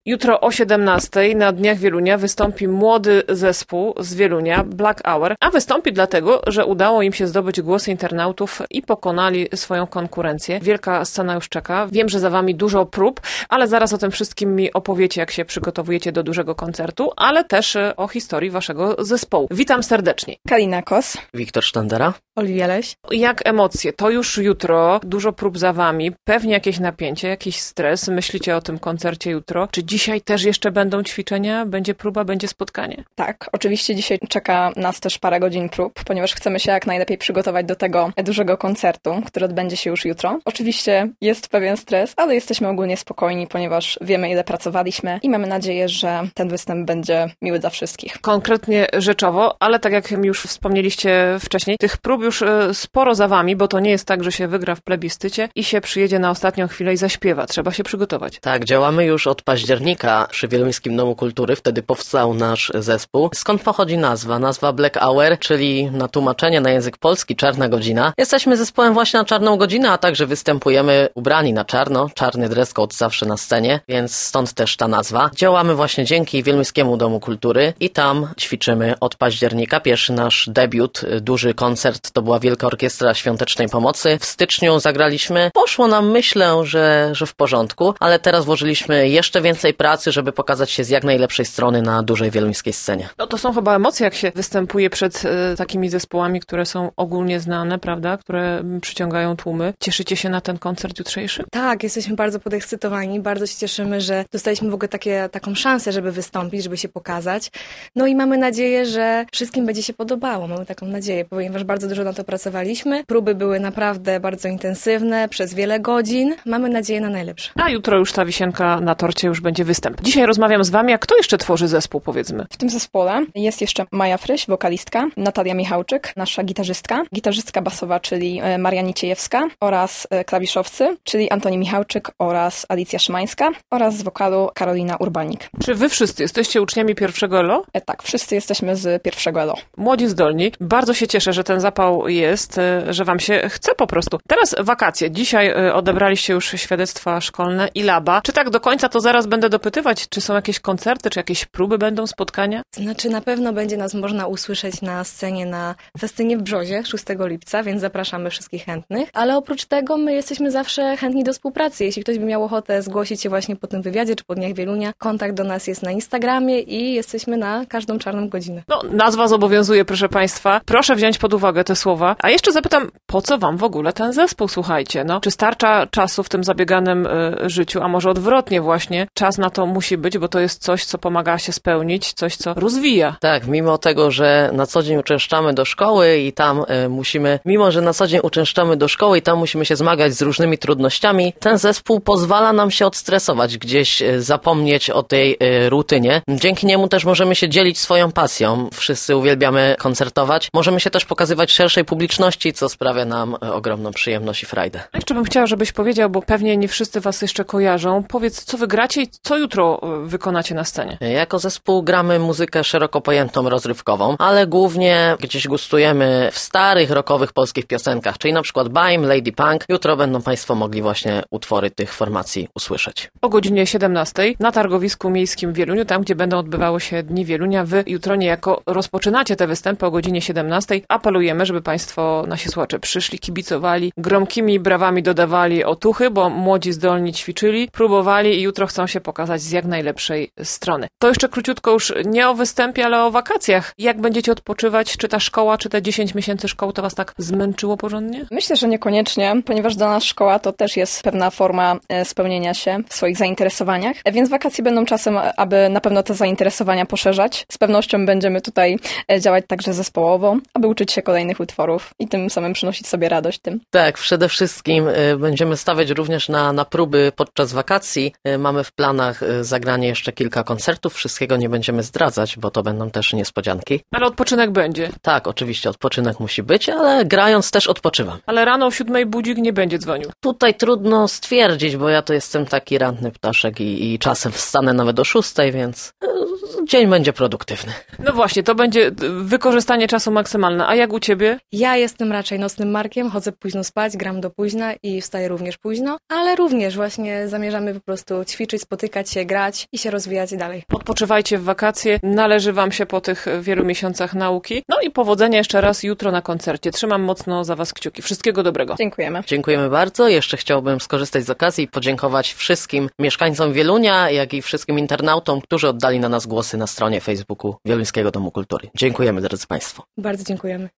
Jutro o 17:00 na Dniach Wielunia wystąpi młody zespół z Wielunia, Black Hour, a wystąpi dlatego, że udało im się zdobyć głosy internautów i pokonali swoją konkurencję. Wielka scena już czeka. Wiem, że za wami dużo prób, ale zaraz o tym wszystkim mi opowiecie, jak się przygotowujecie do dużego koncertu, ale też o historii waszego zespołu. Witam serdecznie. Kalina Kos. Wiktor Sztandera. Oliwia Leś. Jak emocje? To już jutro, dużo prób za wami, pewnie jakieś napięcie, jakiś stres. Myślicie o tym koncercie jutro. Czy dzisiaj też jeszcze będą ćwiczenia? Będzie próba, będzie spotkanie? Tak, oczywiście dzisiaj czeka nas też parę godzin prób, ponieważ chcemy się jak najlepiej przygotować do tego dużego koncertu, który odbędzie się już jutro. Oczywiście jest pewien stres, ale jesteśmy ogólnie spokojni, ponieważ wiemy, ile pracowaliśmy i mamy nadzieję, że ten występ będzie miły dla wszystkich. Konkretnie rzeczowo, ale tak jak już wspomnieliście wcześniej, tych prób już sporo za wami, bo to nie jest tak, że się wygra w plebiscycie i się przyjedzie na ostatnią chwilę i zaśpiewa. Trzeba się przygotować. Tak, działamy już od października przy Wieluńskim Domu Kultury. Wtedy powstał nasz zespół. Skąd pochodzi nazwa? Nazwa Black Hour, czyli na tłumaczenie na język polski czarna godzina. Jesteśmy zespołem właśnie na czarną godzinę, a także występujemy ubrani na czarno. Czarny dress code zawsze na scenie, więc stąd też ta nazwa. Działamy właśnie dzięki Wieluńskiemu Domu Kultury i tam ćwiczymy od października. Pierwszy nasz debiut, duży koncert, to była Wielka Orkiestra Świątecznej Pomocy. W styczniu zagraliśmy. Poszło nam, myślę, że w porządku, ale teraz włożyliśmy jeszcze więcej pracy, żeby pokazać się z jak najlepszej strony na dużej wieluńskiej scenie. No to są chyba emocje, jak się występuje przed takimi zespołami, które są ogólnie znane, prawda? Które przyciągają tłumy. Cieszycie się na ten koncert jutrzejszy? Tak, jesteśmy bardzo podekscytowani. Bardzo się cieszymy, że dostaliśmy w ogóle taką szansę, żeby wystąpić, żeby się pokazać. No i mamy nadzieję, że wszystkim będzie się podobało. Mamy taką nadzieję, ponieważ bardzo dużo na to pracowaliśmy. Próby były naprawdę bardzo intensywne, przez wiele godzin. Mamy nadzieję na najlepsze. A jutro już ta wisienka na torcie, już będzie występ. Dzisiaj rozmawiam z wami, a kto jeszcze tworzy zespół, powiedzmy? W tym zespole jest jeszcze Maja Fryś, wokalistka, Natalia Michałczyk, nasza gitarzystka basowa, czyli Maria Niciejewska oraz klawiszowcy, czyli Antoni Michałczyk oraz Alicja Szymańska oraz z wokalu Karolina Urbanik. Czy wy wszyscy jesteście uczniami pierwszego ELO? Tak, wszyscy jesteśmy z pierwszego ELO. Młodzi, zdolni. Bardzo się cieszę, że ten zapał jest, że wam się chce po prostu. Teraz wakacje. Dzisiaj odebraliście już świadectwa szkolne i laba. Czy tak do końca, to zaraz będę dopytywać, czy są jakieś koncerty, czy jakieś próby będą, spotkania? Znaczy na pewno będzie nas można usłyszeć na scenie na festynie w Brzozie 6 lipca, więc zapraszamy wszystkich chętnych. Ale oprócz tego my jesteśmy zawsze chętni do współpracy. Jeśli ktoś by miał ochotę zgłosić się właśnie po tym wywiadzie, czy po Dniach Wielunia, kontakt do nas jest na Instagramie i jesteśmy na każdą czarną godzinę. No, nazwa zobowiązuje, proszę państwa. Proszę wziąć pod uwagę te słowa. A jeszcze zapytam, po co wam w ogóle ten zespół, słuchajcie, no? Czy starcza czasu w tym zabieganym życiu, a może odwrotnie właśnie, czas na to musi być, bo to jest coś, co pomaga się spełnić, coś, co rozwija. Tak, mimo tego, że na co dzień uczęszczamy do szkoły i tam musimy się zmagać z różnymi trudnościami, ten zespół pozwala nam się odstresować, gdzieś zapomnieć o tej rutynie. Dzięki niemu też możemy się dzielić swoją pasją. Wszyscy uwielbiamy koncertować. Możemy się też pokazywać szerszej publiczności, co sprawia nam ogromną przyjemność i frajdę. Jeszcze bym chciała, żebyś powiedział, bo pewnie nie wszyscy was jeszcze kojarzą. Powiedz, co wy gracie i co jutro wykonacie na scenie? Jako zespół gramy muzykę szeroko pojętą, rozrywkową, ale głównie gdzieś gustujemy w starych, rockowych polskich piosenkach, czyli na przykład Baim, Lady Punk. Jutro będą państwo mogli właśnie utwory tych formacji usłyszeć. O godzinie 17:00 na targowisku miejskim w Wieluniu, tam gdzie będą odbywały się Dni Wielunia. Wy jutro niejako rozpoczynacie te występy o godzinie 17:00. Apelujemy, żeby państwo, nasi słuchacze, przyszli, kibicowali, gromkimi brawami dodawali otuchy, bo młodzi zdolni ćwiczyli, próbowali i jutro chcą się pokazać z jak najlepszej strony. To jeszcze króciutko już nie o występie, ale o wakacjach. Jak będziecie odpoczywać? Czy ta szkoła, czy te 10 miesięcy szkoły to was tak zmęczyło porządnie? Myślę, że niekoniecznie, ponieważ dla nas szkoła to też jest pewna forma spełnienia się w swoich zainteresowaniach, więc wakacje będą czasem, aby na pewno te zainteresowania poszerzać. Z pewnością będziemy tutaj działać także zespołowo, aby uczyć się kolejnych utworów i tym samym przynosić sobie radość tym. Tak, przede wszystkim będziemy stawiać również na próby podczas wakacji. Mamy w planach zagranie jeszcze kilka koncertów. Wszystkiego nie będziemy zdradzać, bo to będą też niespodzianki. Ale odpoczynek będzie. Tak, oczywiście odpoczynek musi być, ale grając też odpoczywam. Ale rano o 7:00 budzik nie będzie dzwonił. Tutaj trudno stwierdzić, bo ja to jestem taki ranny ptaszek i czasem wstanę nawet o 6:00, więc dzień będzie produktywny. No właśnie, to będzie wykorzystanie czasu maksymalne. A jak u ciebie? Ja jestem raczej nocnym markiem, chodzę późno spać, gram do późna i wstaję również późno, ale również właśnie zamierzamy po prostu ćwiczyć, spotykać się, grać i się rozwijać dalej. Odpoczywajcie w wakacje, należy wam się po tych wielu miesiącach nauki. No i powodzenia jeszcze raz jutro na koncercie. Trzymam mocno za was kciuki. Wszystkiego dobrego. Dziękujemy. Dziękujemy bardzo. Jeszcze chciałbym skorzystać z okazji i podziękować wszystkim mieszkańcom Wielunia, jak i wszystkim internautom, którzy oddali na nas głosy na stronie Facebooku Wieluńskiego Domu Kultury. Dziękujemy, drodzy Państwo. Bardzo dziękujemy.